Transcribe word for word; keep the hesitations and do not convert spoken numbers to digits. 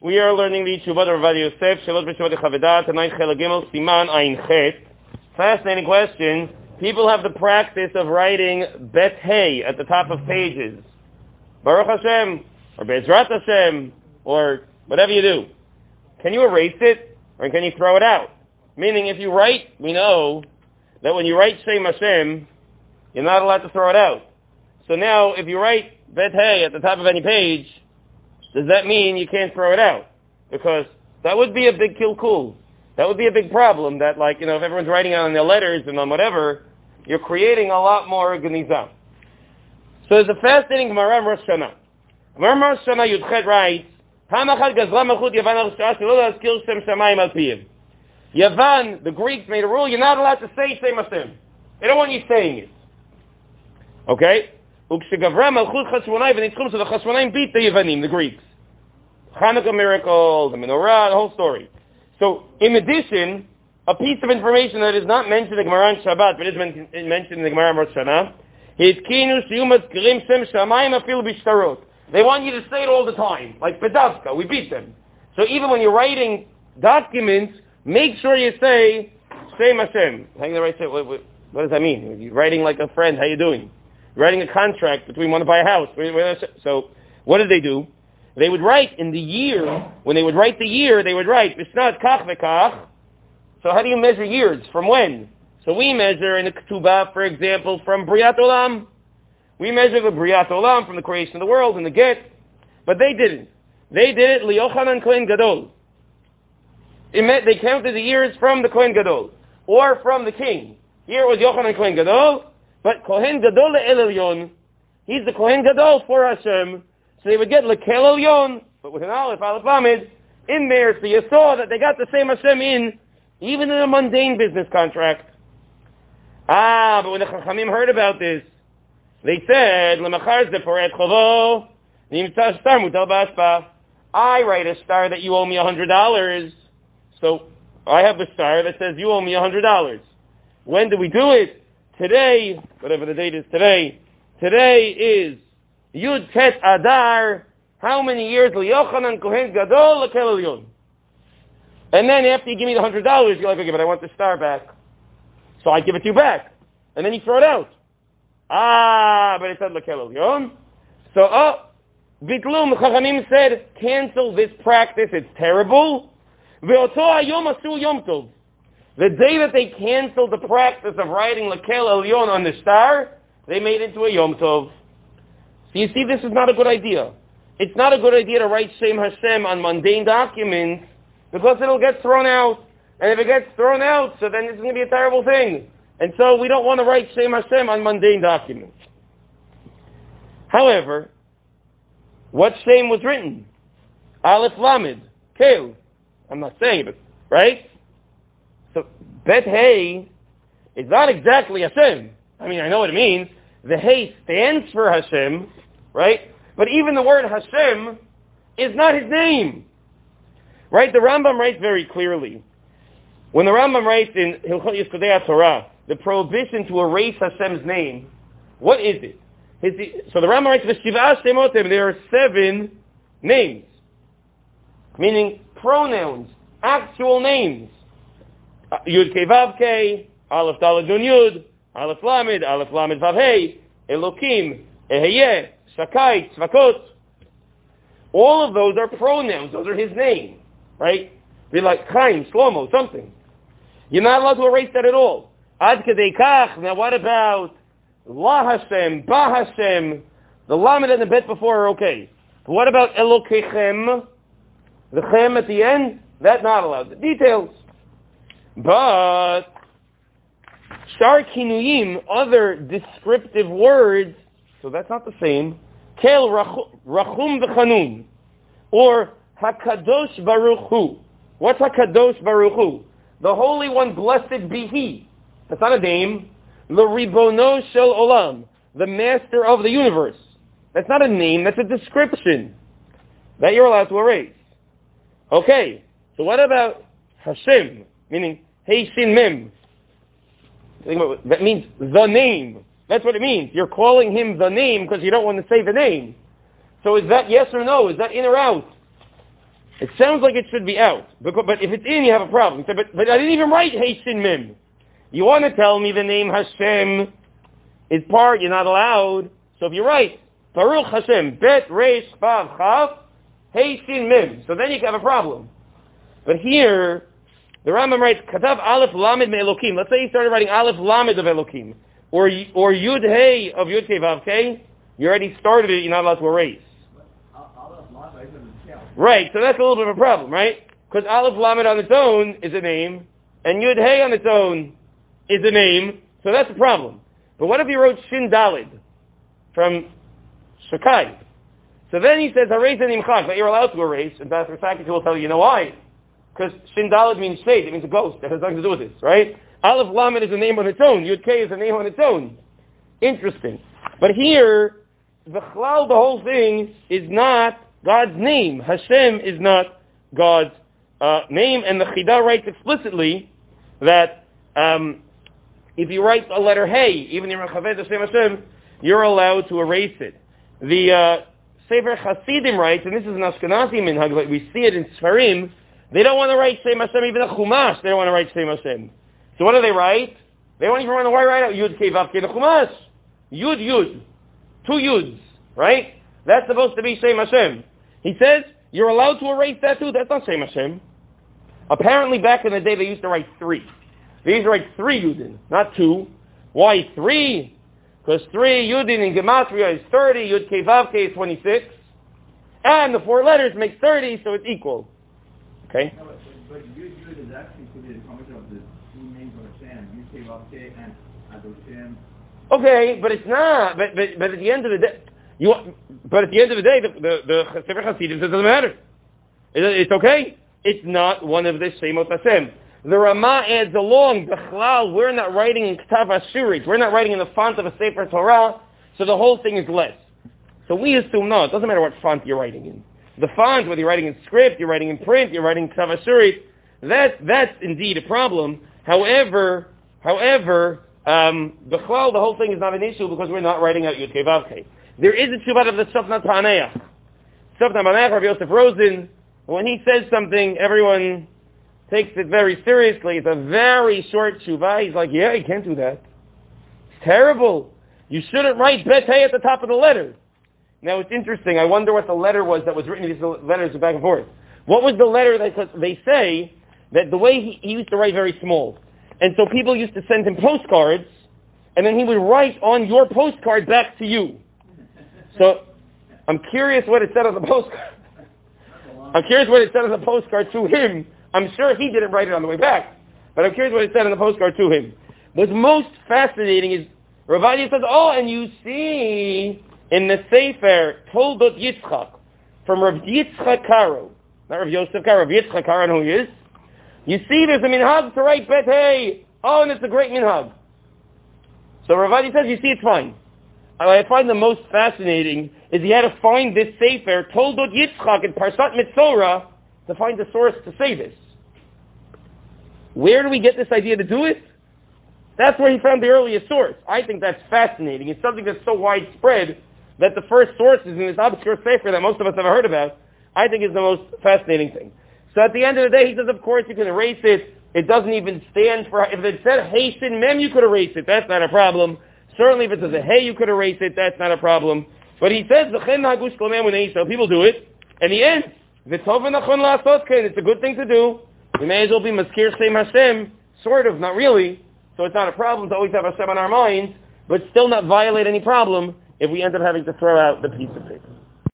We are learning the Tshuvot of Rav Yosef, Shalot B'Shuvot Chavedat, tonight Chel Gimel, Siman Ayin Chet. Fascinating question. People have the practice of writing Bet Hey at the top of pages. Baruch Hashem, or Bezrat Hashem, or whatever you do. Can you erase it, or can you throw it out? Meaning, if you write, we know that when you write Shem Hashem, you're not allowed to throw it out. So now, if you write Bet Hey at the top of any page, does that mean you can't throw it out? Because that would be a big kilkul. That would be a big problem that, like, you know, if everyone's writing on their letters and on whatever, you're creating a lot more ganiza. So there's a fascinating Gemara in Rosh Hashanah. Gemara in Rosh Hashanah Yudchet writes, Yavan, the Greeks made a rule, you're not allowed to say Shem Hashem. They don't want you saying it. Okay? So the Chashmonaim beat the Yavanim, the Greeks. Hanukkah miracle, the menorah, the whole story. So, in addition, a piece of information that is not mentioned in the Gemara on Shabbat, but is men- mentioned in the Gemara on Rosh Hashanah, is they want you to say it all the time, like Pedavka, we beat them. So even when you're writing documents, make sure you say, Shem Hashem. Hang the right say, what, what, what does that mean? You're writing like a friend, how you doing? You're writing a contract between one to buy a house. So, what did they do? They would write in the year, when they would write the year, they would write, Vishnat Kach Vekach. So how do you measure years? From when? So we measure in the Ketubah, for example, from Briat Olam. We measure the Briat Olam from the creation of the world in the Get. But they didn't. They did it Liyochanan Kohen Gadol. It meant they counted the years from the Kohen Gadol. Or from the king. Here it was Yochanan Kohen Gadol. But Kohen Gadol El Elyon, he's the Kohen Gadol for Hashem. So they would get Lekel Elyon, but with an Aleph, Aleph Lamed, in there. So you saw that they got the same Hashem in, even in a mundane business contract. Ah, but when the Chachamim heard about this, they said, L'machar zeporet chovo, nimtza star mutal b'ashpa. I write a star that you owe me a hundred dollars. So I have a star that says you owe me a hundred dollars. When do we do it? Today, whatever the date is today, today is Yud Tet Adar. How many years? Liyochanan Kohen Gadol Lekel Elyon. And then after you give me the hundred dollars, you're like, okay, but I want the star back. So I give it to you back. And then you throw it out. Ah, but it said Lekel Elyon. So, oh, Bitlum, Chachamim said, cancel this practice, it's terrible. Ve'oto hayom asu yom tov. The day that they canceled the practice of writing Lekel Elyon on the star, they made it into a Yom Tov. So you see, this is not a good idea. It's not a good idea to write Shem Hashem on mundane documents because it'll get thrown out. And if it gets thrown out, so then it's going to be a terrible thing. And so we don't want to write Shem Hashem on mundane documents. However, what Shem was written? Aleph Lamed, Kel. I'm not saying it, right? So, Bet Hey is not exactly Hashem. I mean, I know what it means. The Hey stands for Hashem, right? But even the word Hashem is not his name. Right? The Rambam writes very clearly. When the Rambam writes in Hilchot Yesodei Torah, the prohibition to erase Hashem's name, what is it? His, so the Rambam writes, V'shiv'ah shemotem, there are seven names. Meaning pronouns, actual names. Yud Kei Vav Kei, Aleph Daled Nun Yud, Aleph Lamed, Aleph Lamed Vav Hei, Elokim, Eheyeh, Shakai, Tzvakot. All of those are pronouns. Those are his name, right? Be like Chaim, Shlomo, something. You're not allowed to erase that at all. Ad Kedei Kach. Now what about La Hashem, Ba Hashem? The Lamed and the Bet before are okay. But what about Elokechem? The Chem at the end? That's not allowed. The details. But Shar Kinuyim, other descriptive words, so that's not the same. Kel Rachum V'Chanun, or Hakadosh Baruch Hu. What's Hakadosh Baruch Hu? The Holy One, blessed be He. That's not a name. L'Ribono Shel Olam, the Master of the Universe. That's not a name. That's a description that you're allowed to erase. Okay. So what about Hashem? Meaning, Hey Shin Mem. That means the name. That's what it means. You're calling him the name because you don't want to say the name. So is that yes or no? Is that in or out? It sounds like it should be out, but, but if it's in, you have a problem. He said, but, but I didn't even write Hey Shin Mim. You want to tell me the name Hashem is part, you're not allowed. So if you write Baruch Hashem, Bet Reish Vav Chav, Hey Shin Mim, so then you can have a problem. But here, the Rambam writes, Katav Aleph Lamed Me Elokim. Let's say you started writing Aleph Lamed of Elokim, or or Yud Hey of Yud Kei Vav Kei. You already started it, you're not allowed to erase. Right, so that's a little bit of a problem, right? Because Aleph Lamed on its own is a name, and Yud Hey on its own is a name, so that's a problem. But what if you wrote Shin Dalid from Shakai? So then he says, erase and imchak, but you're allowed to erase, and Pastor Sakis will tell you, you know why? Because Shin Dalid means shade, it means a ghost, that has nothing to do with this, right? Aleph Lamed is a name on its own, Yud Kei is a name on its own. Interesting. But here, the chlal, the whole thing, is not God's name. Hashem is not God's uh, name, and the Chidah writes explicitly that um, if you write a letter Hey, even in Rechaved Hashem Hashem, you're allowed to erase it. The uh, Sefer Hasidim writes, and this is an Ashkenazi minhag, but we see it in Sfarim, they don't want to write Shem Hashem, even a Chumash, they don't want to write Shem Hashem. So what do they write? They don't even want to write out Yud Kei Vav Kei, the Chumash. Yud Yud. Two Yuds, right? That's supposed to be Shem Hashem. He says, you're allowed to erase that too, that's not Shem Hashem. Apparently back in the day they used to write three. They used to write three Yudin, not two. Why three? Because three Yudin in Gematria is thirty, Yud Kei Vav Kei is twenty-six. And the four letters make thirty, so it's equal. Okay? No, but, but Yud Yud is actually to be the combination of the two names of Hashem, Yud Kei Vav Kei and Adoshem. Okay, but it's not. But, but, but at the end of the day, you. But at the end of the day, the the, the Sefer Hasidim says it doesn't matter. It, it's okay. It's not one of the Shemot Hashem. The Ramah adds along, B'chlal, we're not writing in Ktav Ashurit. We're not writing in the font of a Sefer Torah, so the whole thing is less. So we assume, no, it doesn't matter what font you're writing in. The font, whether you're writing in script, you're writing in print, you're writing Ktav Ashurit, that, that's indeed a problem. However, however, um, B'chlal, the whole thing is not an issue because we're not writing out Yud Kei Vav Kei. There is a Shubat of the Sofnat Paneach. Sofnat Paneach, Rav Yosef Rosen, when he says something, everyone takes it very seriously. It's a very short tshuva. He's like, yeah, you can't do that. It's terrible. You shouldn't write Bet Hey at the top of the letter. Now, it's interesting. I wonder what the letter was that was written. These letters are back and forth. What was the letter that they say that the way he, he used to write very small. And so people used to send him postcards, and then he would write on your postcard back to you. So I'm curious what it said on the postcard. I'm curious what it said on the postcard to him. I'm sure he didn't write it on the way back, but I'm curious what it said on the postcard to him. What's most fascinating is Rav Adia says, oh, and you see in the Sefer Toldot Yitzchak from Rav Yitzchak Karo, not Rav Yosef Karo, Rav Yitzchak Karo, who he is. You see, there's a minhag to write Bet Hey. Oh, and it's a great minhag. So Rav Adia says, you see, it's fine. What I find the most fascinating is he had to find this Sefer Toldot Yitzchak in Parshat Mitzorah to find the source to say this. Where do we get this idea to do it? That's where he found the earliest source. I think that's fascinating. It's something that's so widespread that the first sources in this obscure sefer that most of us have heard about, I think is the most fascinating thing. So at the end of the day, he says, of course, you can erase it. It doesn't even stand for, if it said Hey Shin Mem, you could erase it. That's not a problem. Certainly if it says a Hey, you could erase it. That's not a problem. But he says, so people do it. And he ends, it's a good thing to do. We may as well be Maskir Shem Hashem, sort of, not really. So it's not a problem to always have Hashem on our minds, but still not violate any problem if we end up having to throw out the piece of paper.